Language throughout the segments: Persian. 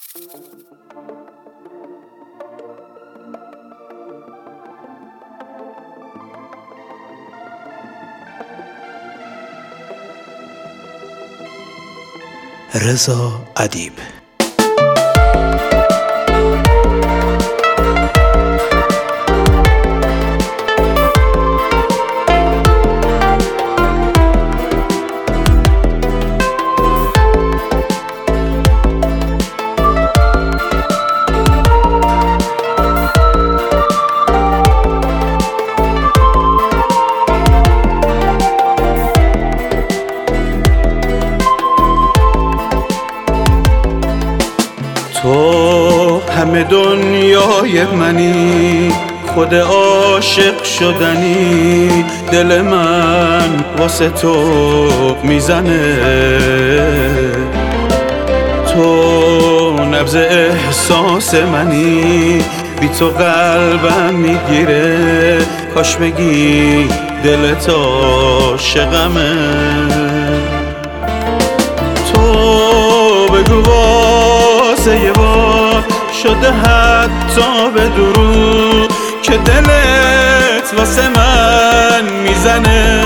رضا ادیب. تو همه دنیای منی، خود عاشق شدنی، دل من واسه تو میزنه. تو نبض احساس منی، بی تو قلبم میگیره، کاش بگی دلت عاشقمه. تو بگو یه بار شده حتی به دروغ که دلت واسه من میزنه.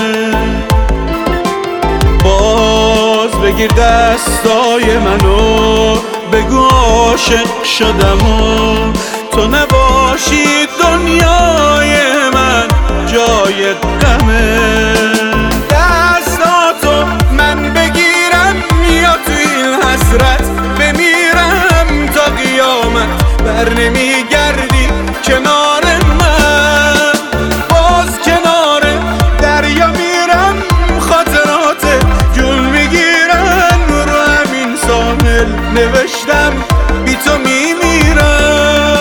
باز بگیر دستای منو، بگو عاشق شدم و تو نباشی دنیای من جای غمه. دستاتو من بگیرم یا تو این حسرت بمیرم تا قیامت، بر نمیگردی کنار من. باز کنار دریا میرم، خاطرات جون میگیرن، رو همین ساحل نوشتم بی تو میمیرم.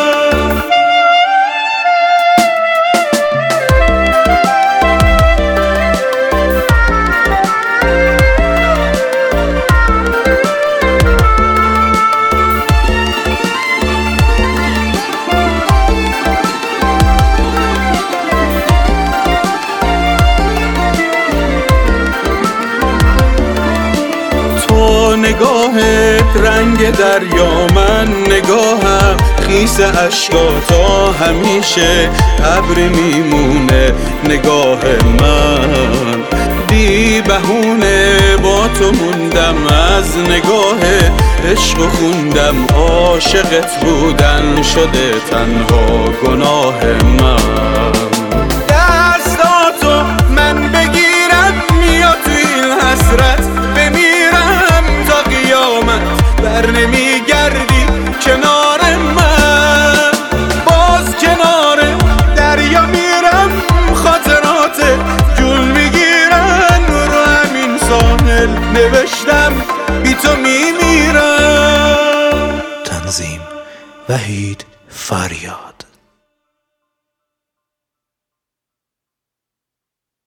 نگاهت رنگ دریا، من نگاهم خیس اشکا، تا همیشه ابری میمونه نگاه من. بی بهونه با تو موندم، از نگاه عشق خوندم، عاشقت بودن شده تنها گناه من. دستاتو من بگیرم یا تو این حسرت بمیرم تا قیامت، بر نمیگردی کنار من. باز کنار دریا میرم، خاطرات جون میگیرن، رو همین ساحل نوشتم بی تو میمیرم. تنظیم وحید فریاد.